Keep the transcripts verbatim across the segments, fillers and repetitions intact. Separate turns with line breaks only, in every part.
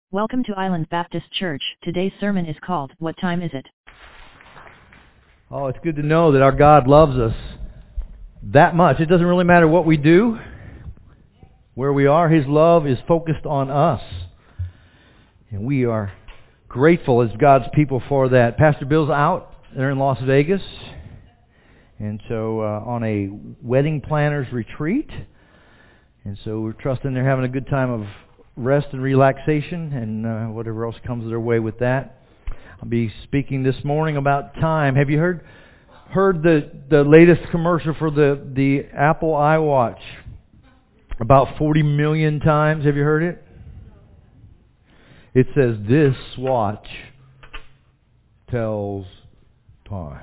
Welcome to Island Baptist Church. Today's sermon is called, What Time Is It?
Oh, it's good to know that our God loves us that much. It doesn't really matter what we do, where we are. His love is focused on us. And we are grateful as God's people for that. Pastor Bill's out. They're in Las Vegas. And so uh, on a wedding planners retreat. And so we're trusting they're having a good time of rest and relaxation and uh, whatever else comes their way with that. I'll be speaking this morning about time. Have you heard heard the the latest commercial for the, the Apple iWatch? About forty million times. Have you heard it? It says, this watch tells time.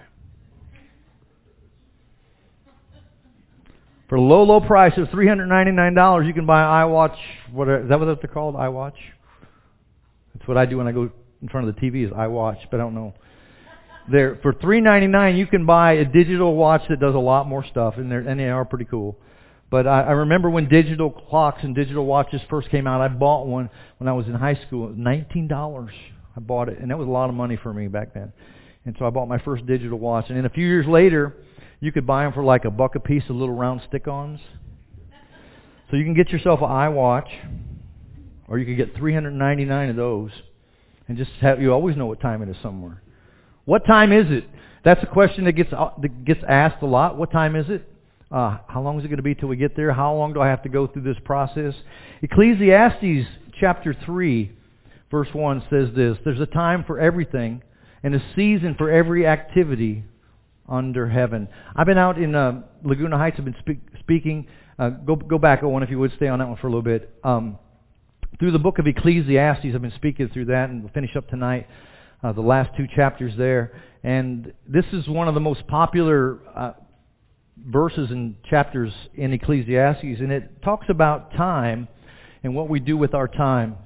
For a low, low price of three hundred ninety-nine dollars, you can buy an iWatch. What are, is that what they're called? iWatch? That's what I do when I go in front of the T V is iWatch, but I don't know. There, for three hundred ninety-nine dollars, you can buy a digital watch that does a lot more stuff, and, and they are pretty cool. But I, I remember when digital clocks and digital watches first came out, I bought one when I was in high school. It was nineteen dollars. I bought it, and that was a lot of money for me back then. And so I bought my first digital watch. And then a few years later, you could buy them for like a buck a piece of little round stick-ons. So you can get yourself an iWatch, or you could get three hundred ninety-nine of those, and just have, you always know what time it is somewhere. What time is it? That's a question that gets that gets asked a lot. What time is it? Uh, how long is it going to be till we get there? How long do I have to go through this process? Ecclesiastes chapter three, verse one says this: there's a time for everything and a season for every activity under heaven. I've been out in uh, Laguna Heights. I've been speak, speaking. Uh, go go back one if you would. Stay on that one for a little bit. Um, through the book of Ecclesiastes, I've been speaking through that, and we'll finish up tonight. Uh, the last two chapters there, and this is one of the most popular uh, verses and chapters in Ecclesiastes, and it talks about time and what we do with our time.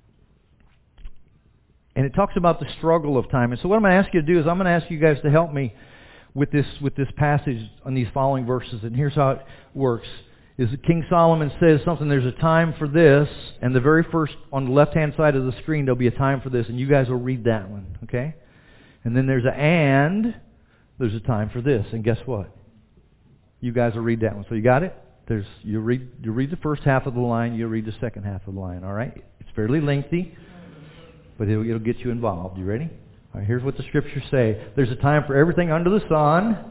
And it talks about the struggle of time. And so what I'm going to ask you to do is I'm going to ask you guys to help me with this with this passage on these following verses. And here's how it works. Is that King Solomon says something, there's a time for this, and the very first, on the left-hand side of the screen, there'll be a time for this, and you guys will read that one, okay? And then there's a and, there's a time for this, and guess what? You guys will read that one. So you got it? There's you read you read the first half of the line, you'll read the second half of the line, all right? It's fairly lengthy, but it'll, it'll get you involved. You ready? All right, here's what the Scriptures say. There's a time for everything under the sun.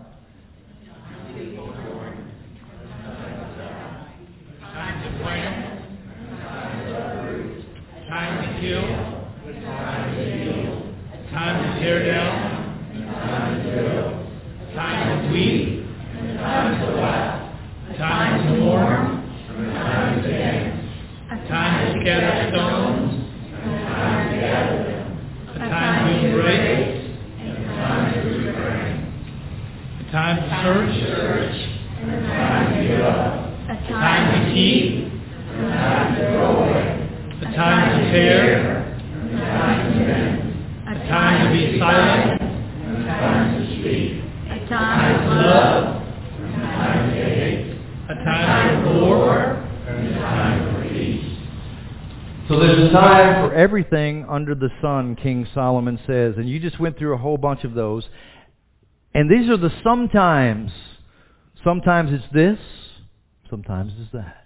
Time to tear down, time to build, time to weep, time to laugh, time to mourn, time to dance, time to scatter stones, time to gather them, a time to embrace, and a time to refrain, a time to search, and a time to give up, a time to keep, and a time to throw away, a time to tear, and a time to mend. A time to be silent, and a time to speak. A time to love, and a time to hate. A time for war, and a time for peace.
So there's a time for everything under the sun, King Solomon says. And you just went through a whole bunch of those. And these are the sometimes. Sometimes it's this, sometimes it's that.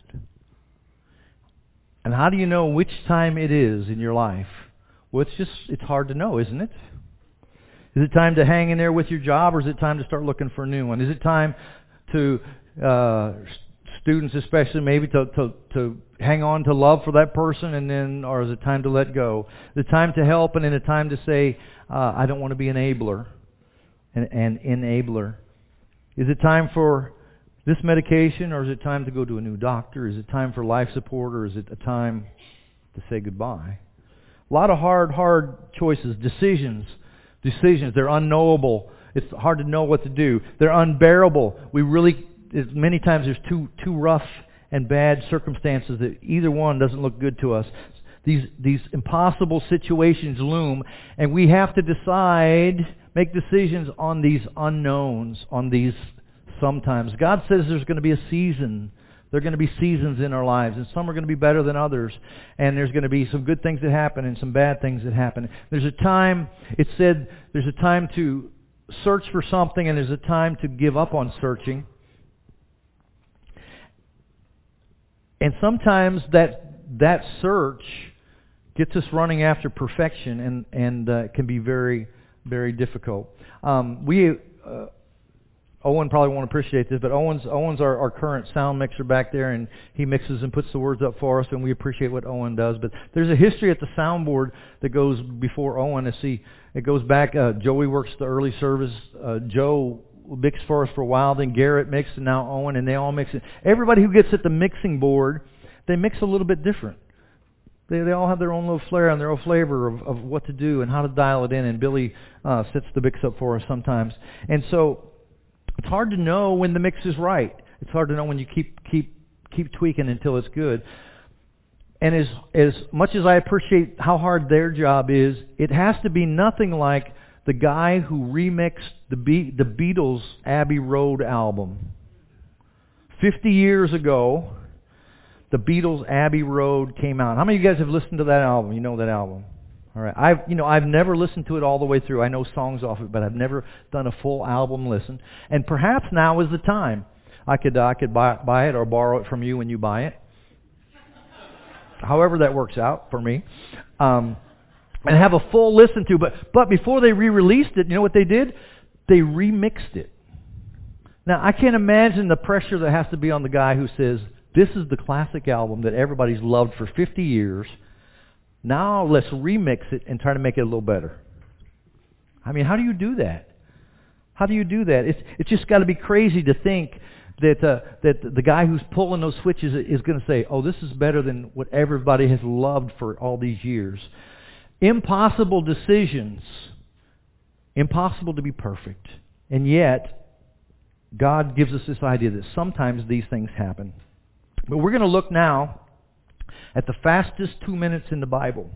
And how do you know which time it is in your life? Well, it's just, it's hard to know, isn't it? Is it time to hang in there with your job, or is it time to start looking for a new one? Is it time to, uh, students especially, maybe to, to, to hang on to love for that person, and then, or is it time to let go? The time to help, and then a time to say, uh, I don't want to be an enabler, an, an enabler. Is it time for this medication, or is it time to go to a new doctor? Is it time for life support, or is it a time to say goodbye? A lot of hard, hard choices, decisions, decisions. They're unknowable. It's hard to know what to do. They're unbearable. We really, many times there's too too rough and bad circumstances that either one doesn't look good to us. These these impossible situations loom, and we have to decide, make decisions on these unknowns, on these sometimes. God says there's going to be a season There are going to be seasons in our lives, and some are going to be better than others. And there's going to be some good things that happen and some bad things that happen. There's a time, it said, there's a time to search for something, and there's a time to give up on searching. And sometimes that that search gets us running after perfection, and and uh, can be very, very difficult. Um, we. Uh, Owen probably won't appreciate this, but Owen's Owen's our, our current sound mixer back there, and he mixes and puts the words up for us, and we appreciate what Owen does. But there's a history at the soundboard that goes before Owen. To see, it goes back. Uh, Joey works the early service. Uh, Joe mixed for us for a while. Then Garrett mixed, and now Owen, and they all mix it. Everybody who gets at the mixing board, they mix a little bit different. They they all have their own little flair and their own flavor of, of what to do and how to dial it in. And Billy uh, sets the mix up for us sometimes, and so. It's hard to know when the mix is right. It's hard to know when you keep keep keep tweaking until it's good. And as as much as I appreciate how hard their job is, it has to be nothing like the guy who remixed the Be- the Beatles' Abbey Road album. Fifty years ago, the Beatles' Abbey Road came out. How many of you guys have listened to that album? You know that album. All right, I've you know I've never listened to it all the way through. I know songs off it, but I've never done a full album listen. And perhaps now is the time. I could uh, I could buy buy it or borrow it from you when you buy it. However that works out for me, um, and have a full listen to. But but before they re-released it, you know what they did? They remixed it. Now I can't imagine the pressure that has to be on the guy who says this is the classic album that everybody's loved for fifty years. Now let's remix it and try to make it a little better. I mean, how do you do that? How do you do that? It's it's just got to be crazy to think that uh, that the guy who's pulling those switches is going to say, "Oh, this is better than what everybody has loved for all these years." Impossible decisions, impossible to be perfect, and yet God gives us this idea that sometimes these things happen. But we're going to look now at the fastest two minutes in the Bible.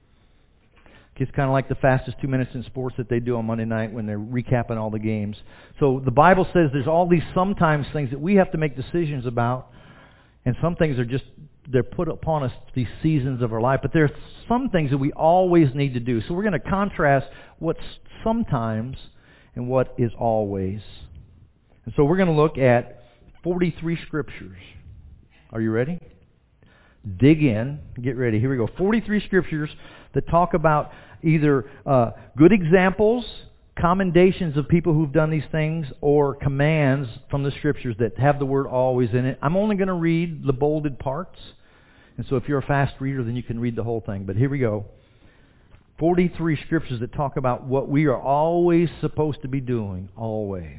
It's kind of like the fastest two minutes in sports that they do on Monday night when they're recapping all the games. So the Bible says there's all these sometimes things that we have to make decisions about, and some things are just, they're put upon us these seasons of our life, but there are some things that we always need to do. So we're going to contrast what's sometimes and what is always. And so we're going to look at forty-three scriptures. Are you ready? Dig in. Get ready. Here we go. forty-three scriptures that talk about either uh, good examples, commendations of people who've done these things, or commands from the scriptures that have the word always in it. I'm only going to read the bolded parts. And so if you're a fast reader, then you can read the whole thing. But here we go. forty-three scriptures that talk about what we are always supposed to be doing. Always.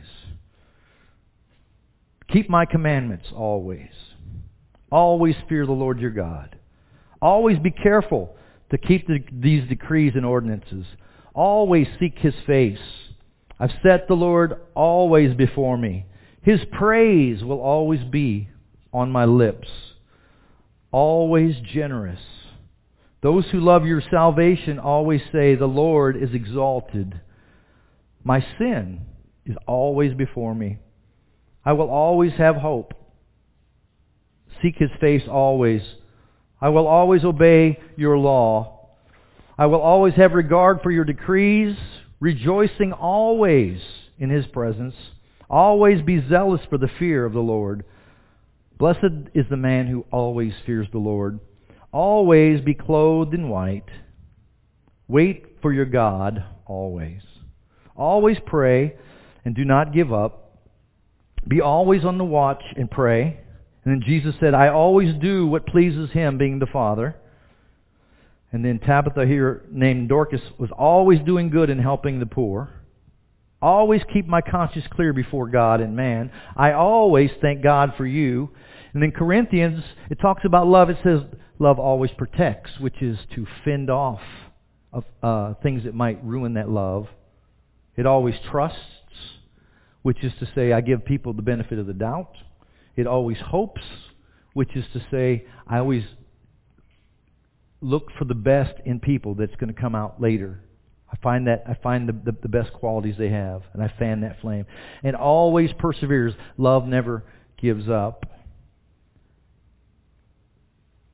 Keep my commandments always. Always fear the Lord your God. Always be careful to keep the, these decrees and ordinances. Always seek His face. I've set the Lord always before me. His praise will always be on my lips. Always generous. Those who love your salvation always say, the Lord is exalted. My sin is always before me. I will always have hope. Seek His face always. I will always obey your law. I will always have regard for your decrees, rejoicing always in His presence. Always be zealous for the fear of the Lord. Blessed is the man who always fears the Lord. Always be clothed in white. Wait for your God always. Always pray and do not give up. Be always on the watch and pray. And then Jesus said, I always do what pleases Him, being the Father. And then Tabitha here, named Dorcas, was always doing good and helping the poor. Always keep my conscience clear before God and man. I always thank God for you. And then Corinthians, it talks about love. It says, love always protects, which is to fend off of, uh, things that might ruin that love. It always trusts, which is to say, I give people the benefit of the doubt. It always hopes, which is to say, I always look for the best in people that's going to come out later. I find that I find the, the, the best qualities they have, and I fan that flame. And always perseveres. Love never gives up.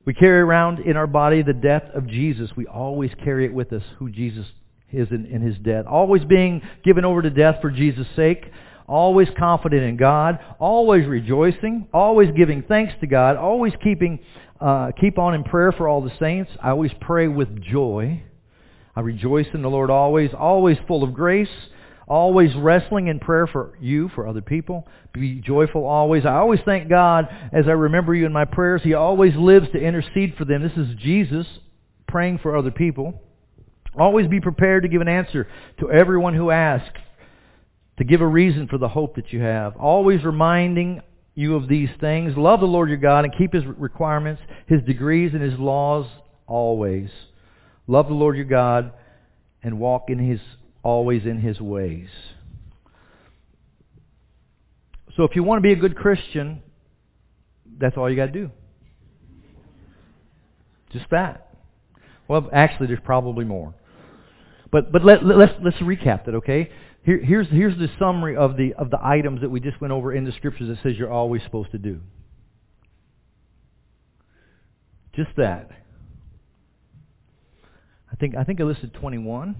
We carry around in our body the death of Jesus. We always carry it with us, who Jesus is in, in His death. Always being given over to death for Jesus' sake. Always confident in God. Always rejoicing. Always giving thanks to God. Always keeping, uh, keep on in prayer for all the saints. I always pray with joy. I rejoice in the Lord always. Always full of grace. Always wrestling in prayer for you, for other people. Be joyful always. I always thank God as I remember you in my prayers. He always lives to intercede for them. This is Jesus praying for other people. Always be prepared to give an answer to everyone who asks, to give a reason for the hope that you have. Always reminding you of these things. Love the Lord your God and keep His requirements, His decrees, and His laws always. Love the Lord your God and walk in His always in His ways. So if you want to be a good Christian, that's all you got to do. Just that. Well, actually, there's probably more. But but let, let's let's recap that, okay? Here, here's here's the summary of the of the items that we just went over in the Scriptures that says you're always supposed to do. Just that. I think I think I listed twenty-one.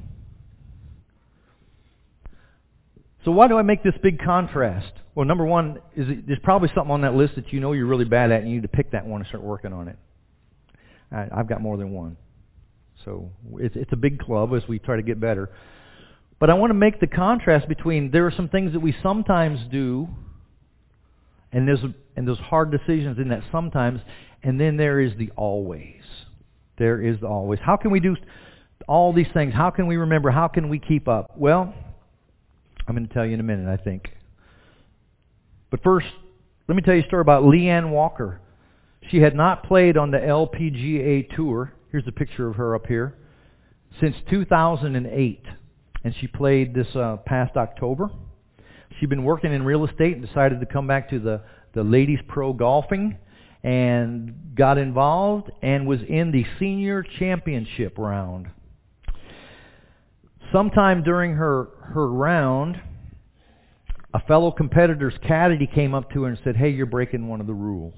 So why do I make this big contrast? Well, number one, is it, there's probably something on that list that you know you're really bad at, and you need to pick that one and start working on it. I, I've got more than one. So it's, it's a big club as we try to get better. But I want to make the contrast between there are some things that we sometimes do, and there's and those hard decisions in that sometimes, and then there is the always. There is the always. How can we do all these things? How can we remember? How can we keep up? Well, I'm going to tell you in a minute, I think. But first, let me tell you a story about Leanne Walker. She had not played on the L P G A Tour. Here's a picture of her up here. Since two thousand eight. And she played this uh, past October. She'd been working in real estate and decided to come back to the, the ladies pro golfing and got involved and was in the senior championship round. Sometime during her, her round, a fellow competitor's caddy came up to her and said, "Hey, you're breaking one of the rules."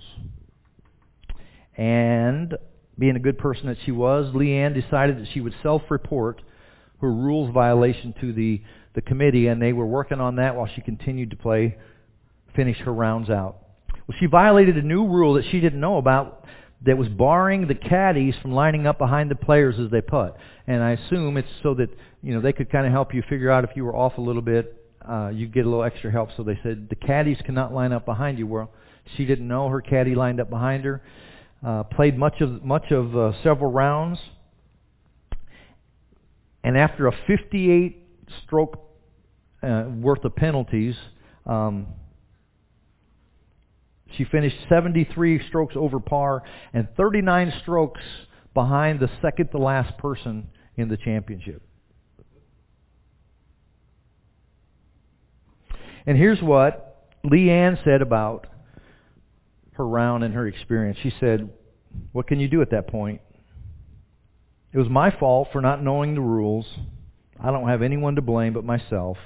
And being a good person that she was, Leanne decided that she would self-report her rules violation to the, the committee, and they were working on that while she continued to play, finish her rounds out. Well, she violated a new rule that she didn't know about that was barring the caddies from lining up behind the players as they putt. And I assume it's so that, you know, they could kind of help you figure out if you were off a little bit, uh, you get a little extra help. So they said the caddies cannot line up behind you. Well, she didn't know her caddy lined up behind her. Uh, played much of much of uh, several rounds. And after a fifty-eight stroke uh, worth of penalties, um, she finished seventy-three strokes over par and thirty-nine strokes behind the second to last person in the championship. And here's what Leanne said about her round and her experience. She said, "What can you do at that point? It was my fault for not knowing the rules. I don't have anyone to blame but myself.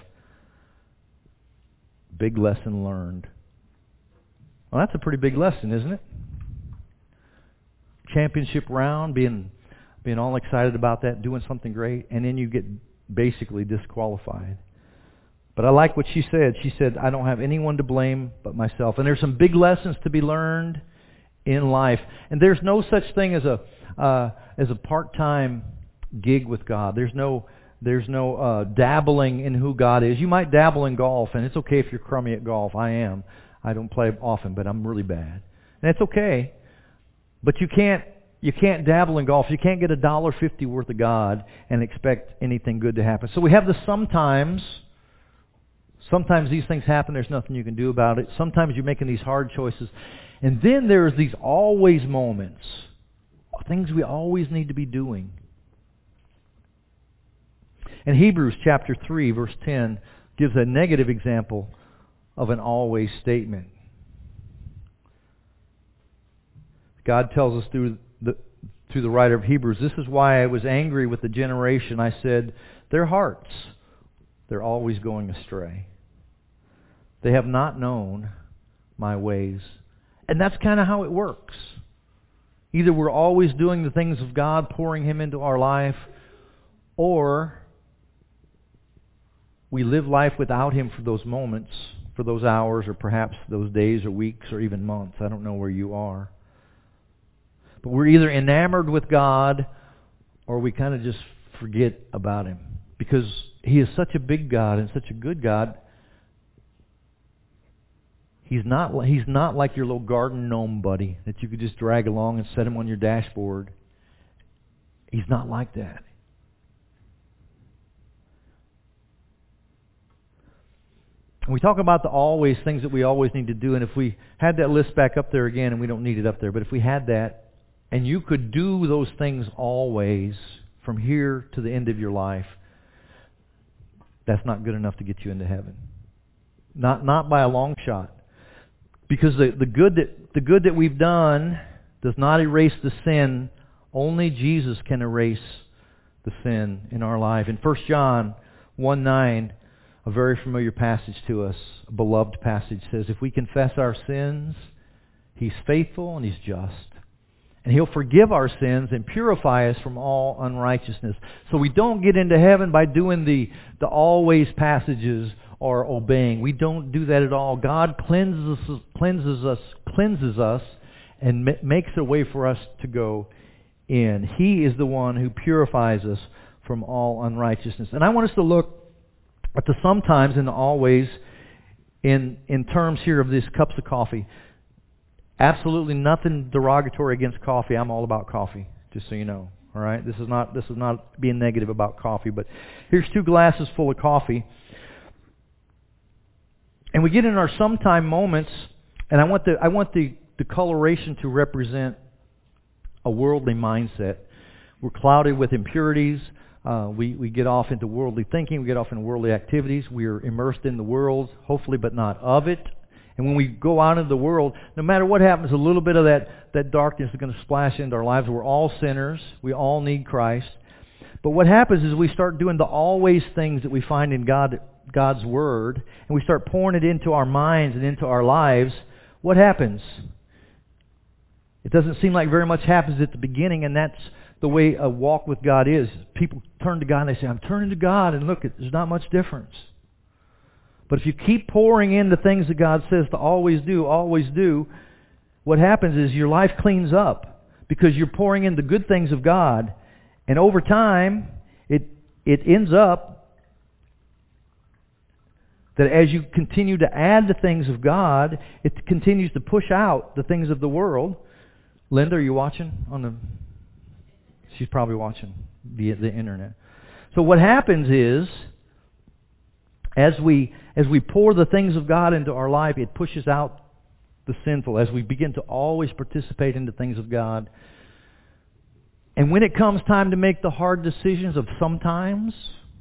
Big lesson learned." Well, that's a pretty big lesson, isn't it? Championship round, being being all excited about that, doing something great, and then you get basically disqualified. But I like what she said. She said, "I don't have anyone to blame but myself." And there's some big lessons to be learned in life. And there's no such thing as a uh, as a part-time gig with God. There's no there's no uh, dabbling in who God is. You might dabble in golf, and it's okay if you're crummy at golf. I am. I don't play often, but I'm really bad, and it's okay. But you can't you can't dabble in golf. You can't get a dollar fifty worth of God and expect anything good to happen. So we have the sometimes. Sometimes these things happen. There's nothing you can do about it. Sometimes you're making these hard choices. And then there's these always moments. Things we always need to be doing. And Hebrews chapter three, verse ten, gives a negative example of an always statement. God tells us through the, through the writer of Hebrews, "This is why I was angry with the generation. I said, their hearts, they're always going astray. They have not known my ways." And that's kind of how it works. Either we're always doing the things of God, pouring Him into our life, or we live life without Him for those moments, for those hours, or perhaps those days or weeks or even months. I don't know where you are. But we're either enamored with God or we kind of just forget about Him. Because He is such a big God and such a good God. He's not, he's not like your little garden gnome buddy that you could just drag along and set him on your dashboard. He's not like that. And we talk about the always, things that we always need to do. And if we had that list back up there again, and we don't need it up there, but if we had that, and you could do those things always from here to the end of your life, that's not good enough to get you into heaven. Not, not by a long shot. Because the, the good that the good that we've done does not erase the sin. Only Jesus can erase the sin in our life. In First John one nine, a very familiar passage to us, a beloved passage, says, if we confess our sins, He's faithful and He's just. And He'll forgive our sins and purify us from all unrighteousness. So we don't get into heaven by doing the, the always passages or obeying. We don't do that at all. God cleanses us, cleanses us, cleanses us, and ma- makes a way for us to go in. He is the one who purifies us from all unrighteousness. And I want us to look at the sometimes and the always in in terms here of these cups of coffee. Absolutely nothing derogatory against coffee. I'm all about coffee, just so you know. All right, this is not this is not being negative about coffee, but here's two glasses full of coffee. And we get in our sometime moments, and I want the I want the, the coloration to represent a worldly mindset. We're clouded with impurities. Uh, we, we get off into worldly thinking. We get off into worldly activities. We are immersed in the world, hopefully, but not of it. And when we go out into the world, no matter what happens, a little bit of that, that darkness is going to splash into our lives. We're all sinners. We all need Christ. But what happens is we start doing the always things that we find in God God's Word, and we start pouring it into our minds and into our lives. What happens? It doesn't seem like very much happens at the beginning, and that's the way a walk with God is. People turn to God and they say, I'm turning to God, and look, there's not much difference. But if you keep pouring in the things that God says to always do, always do, what happens is your life cleans up because you're pouring in the good things of God, and over time, it it ends up that as you continue to add the things of God, it continues to push out the things of the world. Linda, are you watching on the... She's probably watching via the internet. So what happens is, as we as we pour the things of God into our life, it pushes out the sinful. As we begin to always participate in the things of God. And when it comes time to make the hard decisions of sometimes,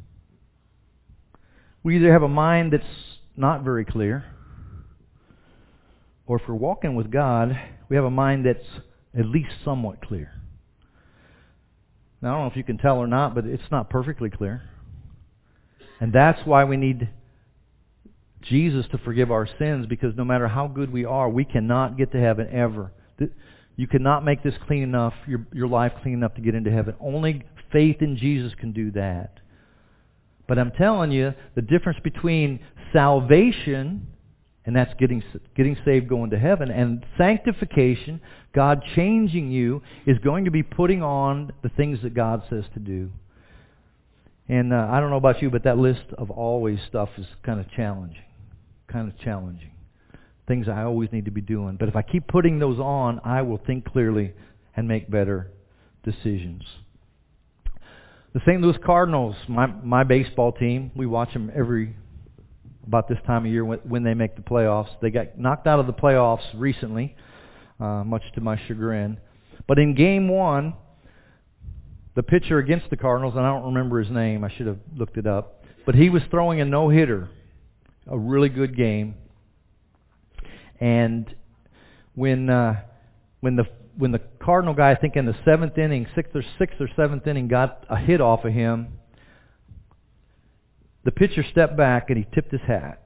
we either have a mind that's not very clear, or if we're walking with God, we have a mind that's at least somewhat clear. Now, I don't know if you can tell or not, but it's not perfectly clear. And that's why we need Jesus to forgive our sins, because no matter how good we are, we cannot get to heaven ever. You cannot make this clean enough, your, your life clean enough to get into heaven. Only faith in Jesus can do that. But I'm telling you, the difference between salvation, and that's getting getting saved, going to heaven, and sanctification, God changing you, is going to be putting on the things that God says to do. And uh, I don't know about you, but that list of always stuff is kind of challenging. Kind of challenging. Things I always need to be doing. But if I keep putting those on, I will think clearly and make better decisions. The Saint Louis Cardinals, my my baseball team, we watch them every about this time of year when, when they make the playoffs. They got knocked out of the playoffs recently, uh, much to my chagrin. But in game one, the pitcher against the Cardinals, and I don't remember his name, I should have looked it up, but he was throwing a no-hitter, a really good game. And when uh, when the when the Cardinal guy, I think in the seventh inning, sixth or sixth or seventh inning, got a hit off of him, the pitcher stepped back and he tipped his hat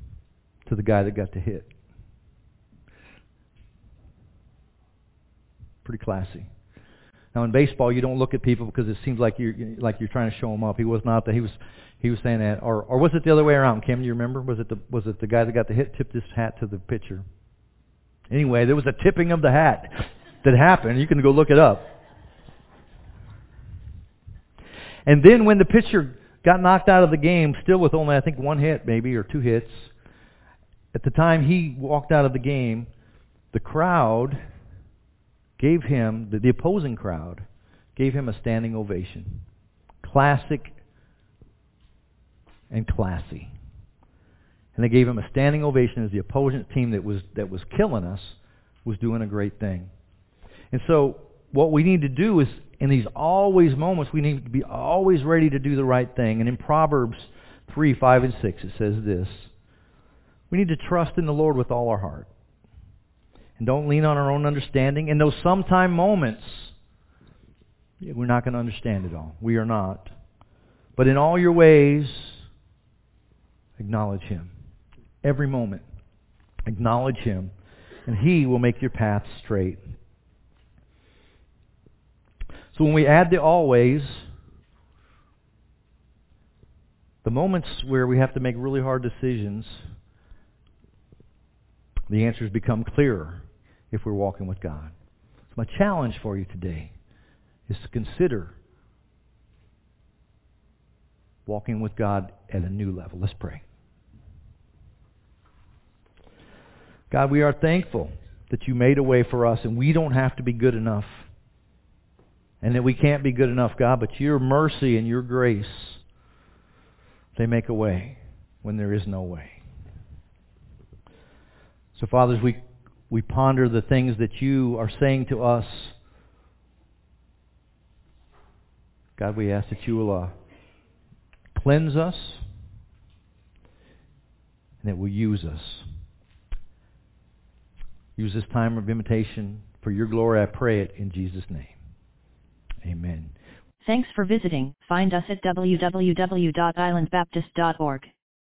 to the guy that got the hit. Pretty classy. Now in baseball, you don't look at people because it seems like you're like you're trying to show them up. He was not that. He was he was saying that, or or was it the other way around? Kim, do you remember? Was it the was it the guy that got the hit tipped his hat to the pitcher? Anyway, there was a tipping of the hat that happened. You can go look it up. And then when the pitcher got knocked out of the game, still with only I think one hit maybe or two hits, at the time he walked out of the game, the crowd gave him, the, the opposing crowd, gave him a standing ovation. Classic and classy. And they gave him a standing ovation as the opposing team that was that was killing us was doing a great thing. And so what we need to do is, in these always moments, we need to be always ready to do the right thing. And in Proverbs three, five, and six, it says this. We need to trust in the Lord with all our heart. And don't lean on our own understanding. In those sometime moments, we're not going to understand it all. We are not. But in all your ways, acknowledge Him. Every moment, acknowledge Him. And He will make your path straight. So when we add the always, the moments where we have to make really hard decisions, the answers become clearer if we're walking with God. So my challenge for you today is to consider walking with God at a new level. Let's pray. God, we are thankful that you made a way for us, and we don't have to be good enough. And that we can't be good enough, God, but your mercy and your grace, they make a way when there is no way. So, Father, as we, we ponder the things that you are saying to us, God, we ask that you will uh, cleanse us and that will use us. Use this time of invitation for your glory, I pray it in Jesus' name. Amen.
Thanks for visiting. Find us at w w w dot island baptist dot org.